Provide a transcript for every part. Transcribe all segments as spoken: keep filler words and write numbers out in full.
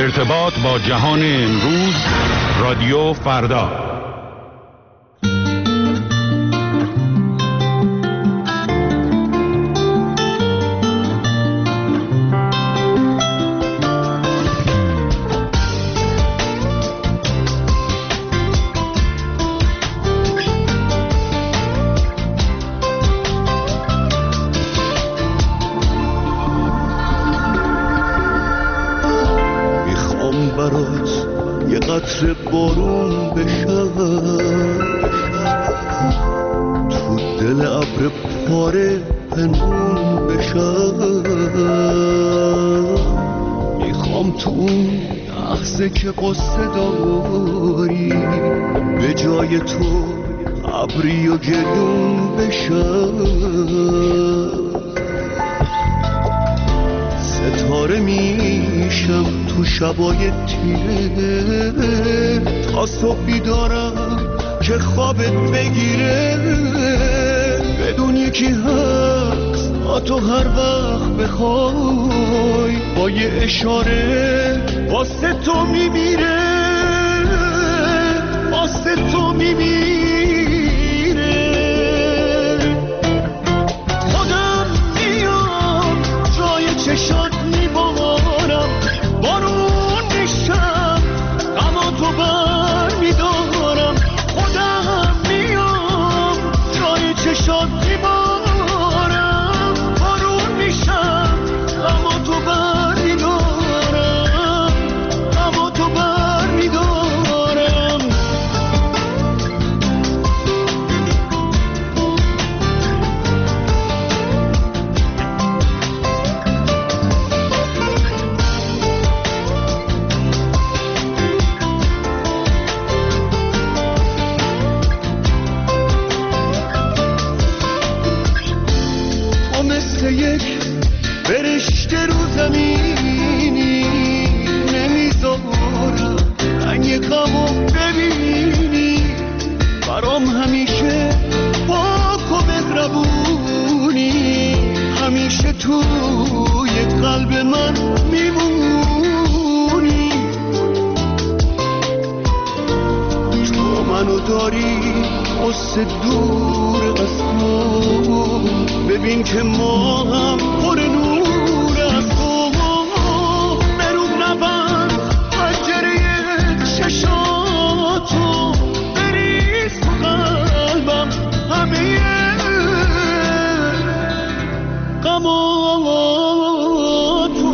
ارتباط با جهان امروز، رادیو فردا. قطره بارون بشم تو دل ابر پاره پنهون بشم، میخوام تو اون لحظه که قصه داری به جای تو ابری و گلون بشم، ستاره میشم تو شبای تیره تا صبح بیدارم که خوابت بگیره، بدون یکی هست تا تو هر وقت بخوای با یه اشاره واسه تو میمیره، واسه تو میمیره. خودم میام جای چشات میبارم، بارون میشم اما تو بر میدارم، خودم میام جای چشات میبارم، بارون میشم اما تو بر میدارم، اما تو بر میدارم. یک فرشته رو زمینی نمیذارم رنگ غمو ببینی، برام همیشه پاک و مهربونی، همیشه توی قلب من میمونی، تو منو داری قصه دور از تو، ببین که ما هم پر نور از تو، برون نبند پنجره چشاتو، بریز تو قلبم همه غماتو.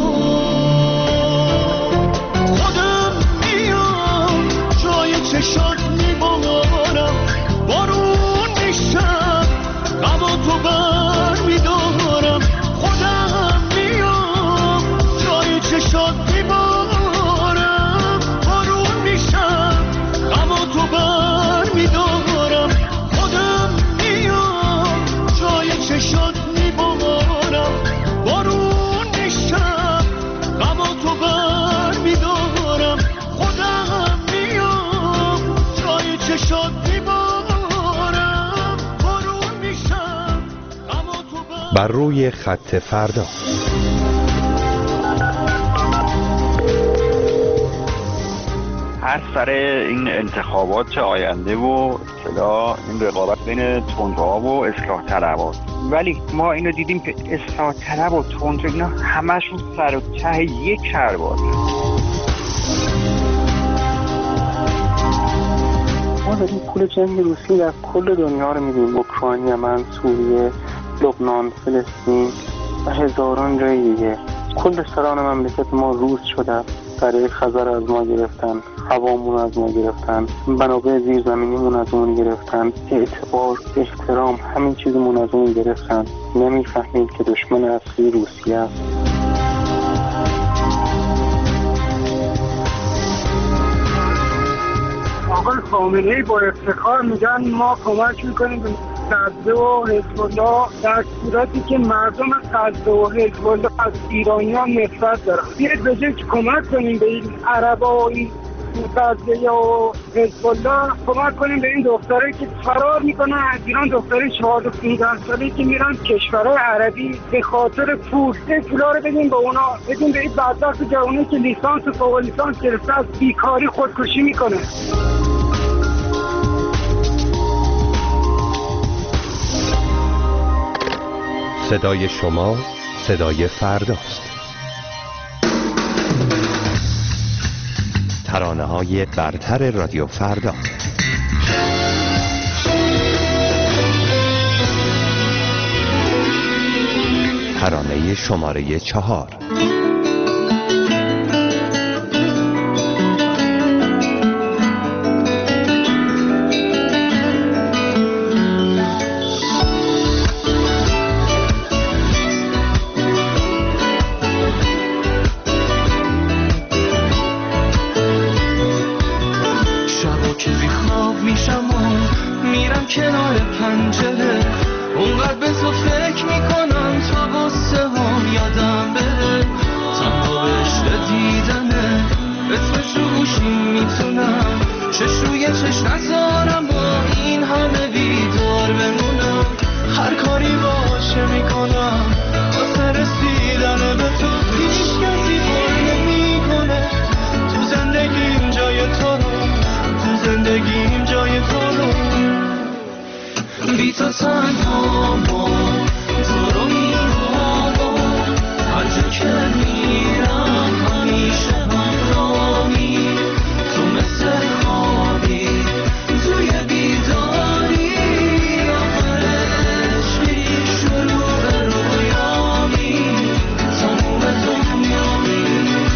خودم میام جای چشات میبارم، بارون میشم اما تو بر میدارم، خودم میام جای چشات میبارم، بارون میشم اما تو بر میدارم، خودم میام جای چشات میبارم، بارون میشم اما تو بر میدارم، خودم میام جای چشات میبارم، بارون میشم اما تو بر. بر روی خط فردا. هر سر این انتخابات آینده و اصطلاح این رقابت بین تندروها و اصلاح طلبات، ولی ما اینو دیدیم که اصلاح طلب و تندرو اینا همشون سر و ته یک کرباده. ما داریم پول جنگ روسی در کل دنیا رو میدیم، اوکراین، یمن، سوریه، لبنان، فلسطین و هزاران جای دیگه. کل سران مملکت ما روز شدن، برای خزر از ما گرفتن، هوامون از ما گرفتن، منابع زیرزمینیمون از اون گرفتن، اعتبار، احترام، همین چیزمون از اون گرفتن. نمیفهمید که دشمن اصلی روسیه است. آقای خامنه‌ای با افتخار میگن ما کمک میکنیم به غزه و حزب الله، در صورتی که مردم غزه و حزب الله از ایرانیان نفرت دارن. بیاید به جای که کمک کنیم به این عربا و این غزه و حزب الله کمک کنیم به این دختره که فرار میکنن از ایران، دختره چهارده پانزده ساله که میرن کشورهای عربی به خاطر پول. این پولا رو بدیم به اونا، بدیم به این بدبخت جوانی که لیسانس و فوق لیسانس گرفته از بیکاری خودکشی میکنه. صدای شما صدای فرداست. ترانه‌های برتر رادیو فردا. ترانه شماره چهار. کنار پنجره اونقدر به تو فکر میکنم تا غصه هم یادم بره، تنها بهش دیدنه اسمش رو گوشیم میتونم چش روی چش نذارم با این همه بیدار بمونم، هر کاری باشه میکنم واسه رسیدن به تو، هیچ کسی پر نمیکنه تو زندگیم جای تو رو، تو زندگیم جای تو رو، بی تو تنها با تو رو میخوام، هر جا که میرم همیشه همراهی، تو مثل خوابی توی بیداری، آخر عشقی شروع رویامی، تموم دنیامی.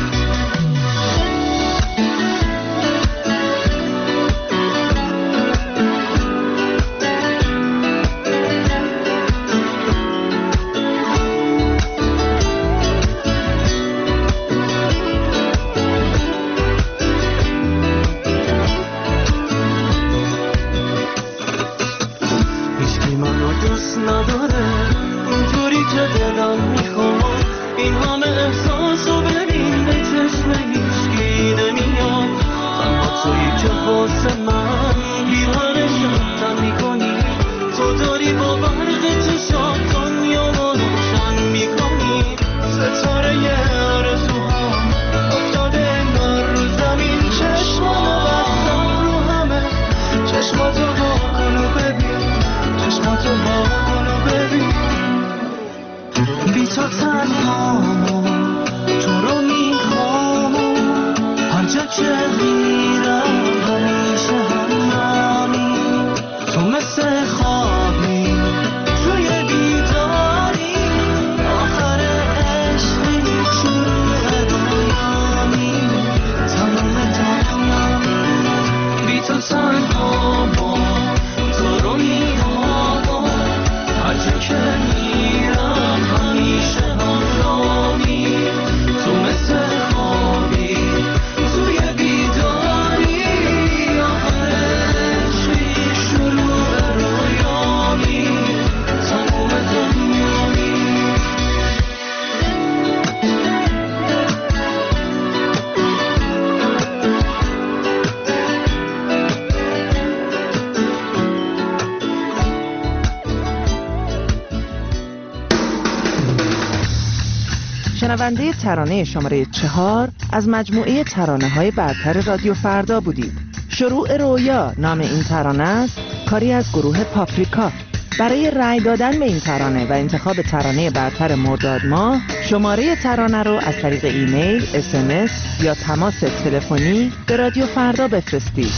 شنونده ترانه شماره چهار از مجموعه ترانه‌های برتر رادیو فردا بودید. شروع رویا نام این ترانه است، کاری از گروه پاپریکا. برای رأی دادن به این ترانه و انتخاب ترانه برتر مرداد ماه، شماره ترانه رو از طریق ایمیل، اس ام اس یا تماس تلفنی به رادیو فردا بفرستید.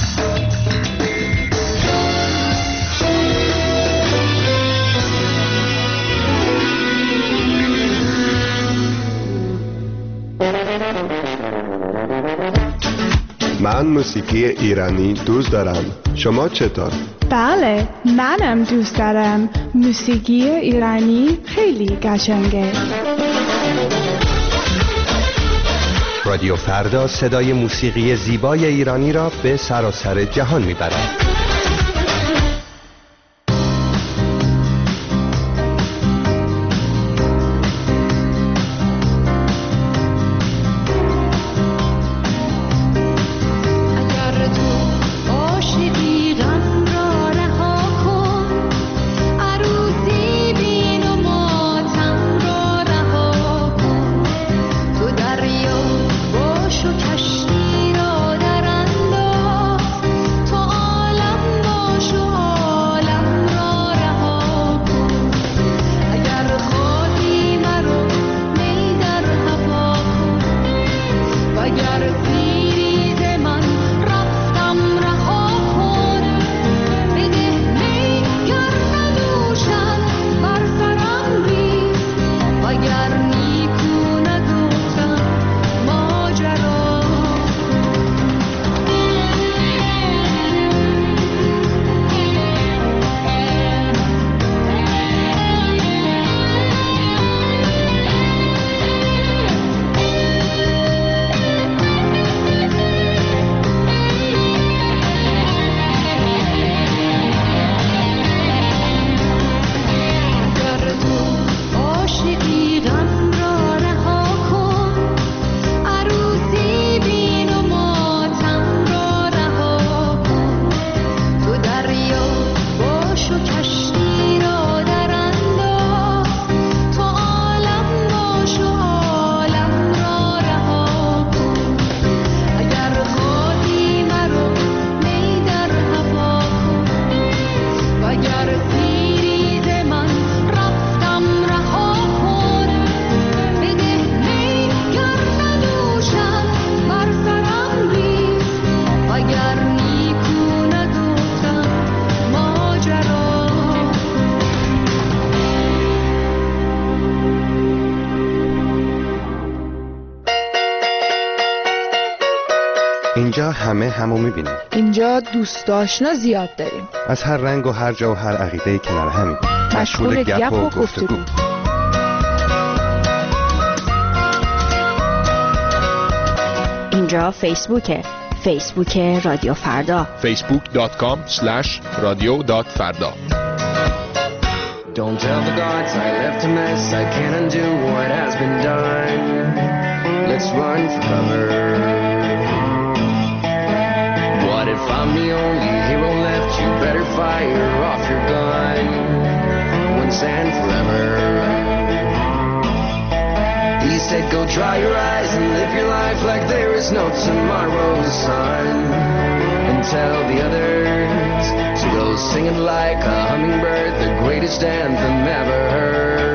من موسیقی ایرانی دوست دارم. شما چطور؟ بله، منم دوست دارم. موسیقی ایرانی خیلی قشنگه. رادیو فردا صدای موسیقی زیبای ایرانی را به سراسر جهان میبرد. اینجا همه همو میبینیم. اینجا دوست آشنا زیاد داریم. از هر رنگ و هر جا و هر عقیده کنار همیم. مشغول گپ و گفتگو. اینجا فیسبوکه. فیسبوک رادیو فردا. فیسبوک دات کام اسلش رادیو دات فردا. Don't tell the gods I left a mess. I can't undo what has been done. Let's run for cover. What if I'm the only hero left? You better fire off your gun once and forever. He said go dry your eyes and live your life like there is no tomorrow's sun. And tell the others to go singing like a hummingbird, the greatest anthem ever heard.